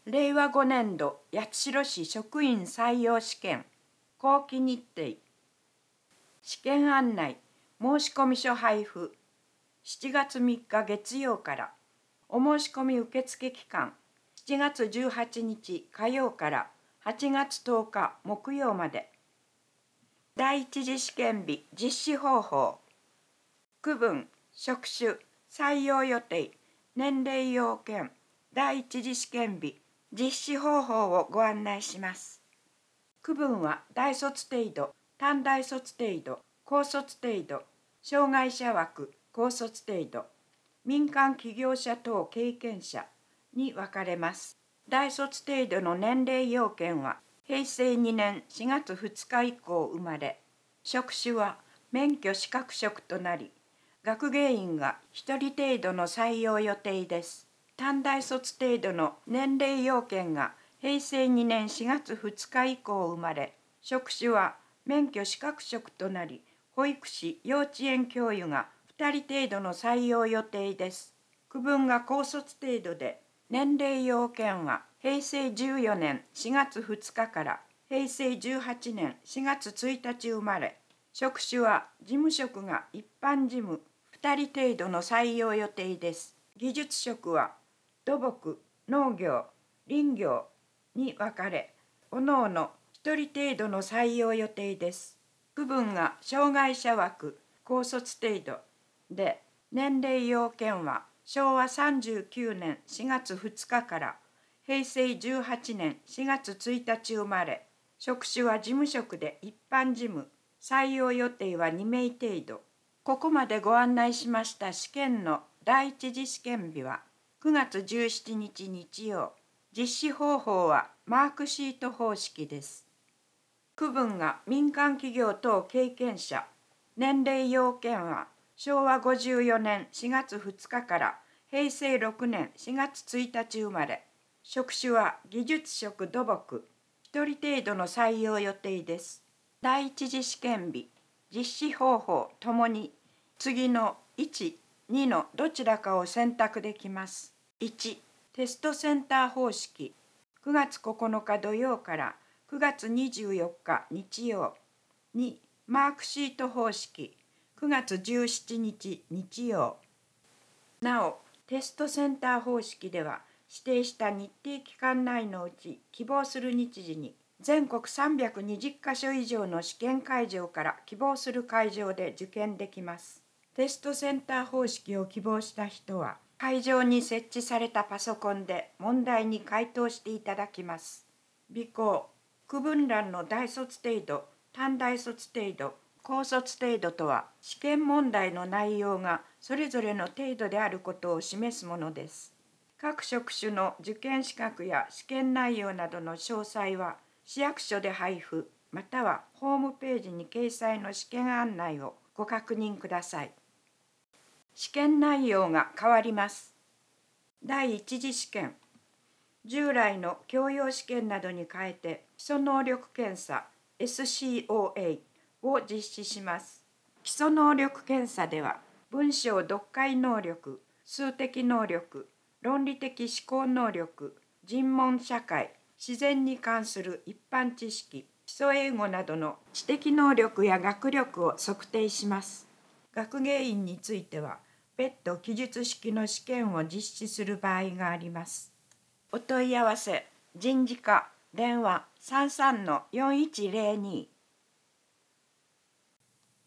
令和5年度八代市職員採用試験後期日程。試験案内申込書配布7月3日月曜からお申し込み受付期間7月18日火曜から8月10日木曜まで。第一次試験日実施方法区分職種採用予定年齢要件第一次試験日実施方法をご案内します。区分は大卒程度、短大卒程度、高卒程度、障害者枠、高卒程度、民間企業者等経験者に分かれます。大卒程度の年齢要件は平成2年4月2日以降生まれ、職種は免許資格職となり、学芸員が1人程度の採用予定です。短大卒程度の年齢要件が平成2年4月2日以降生まれ、職種は免許資格職となり、保育士・幼稚園教諭が2人程度の採用予定です。区分が高卒程度で、年齢要件は平成14年4月2日から平成18年4月1日生まれ、職種は事務職が一般事務2人程度の採用予定です。技術職は土木、農業、林業に分かれ、各々1人程度の採用予定です。区分が障害者枠、高卒程度で、年齢要件は昭和39年4月2日から平成18年4月1日生まれ、職種は事務職で一般事務、採用予定は2名程度。ここまでご案内しました試験の第一次試験日は9月17日日曜。実施方法はマークシート方式です。区分が民間企業等経験者、年齢要件は昭和54年4月2日から平成6年4月1日生まれ、職種は技術職土木、1人程度の採用予定です。第一次試験日、実施方法ともに次の1、2のどちらかを選択できます。1、テストセンター方式、9月9日土曜から9月24日日曜。2、マークシート方式、9月17日日曜。なお、テストセンター方式では指定した日程期間内のうち希望する日時に全国320カ所以上の試験会場から希望する会場で受験できます。テストセンター方式を希望した人は会場に設置されたパソコンで問題に回答していただきます。備考、区分欄の大卒程度、短大卒程度、高卒程度とは試験問題の内容がそれぞれの程度であることを示すものです。各職種の受験資格や試験内容などの詳細は市役所で配布またはホームページに掲載の試験案内をご確認ください。試験内容が変わります。第一次試験、従来の教養試験などに変えて基礎能力検査 SCOA を実施します。基礎能力検査では文章読解能力、数的能力、論理的思考能力、人文社会、自然に関する一般知識、基礎英語などの知的能力や学力を測定します。学芸員については別途記述式の試験を実施する場合があります。お問い合わせ、人事課、電話33-4102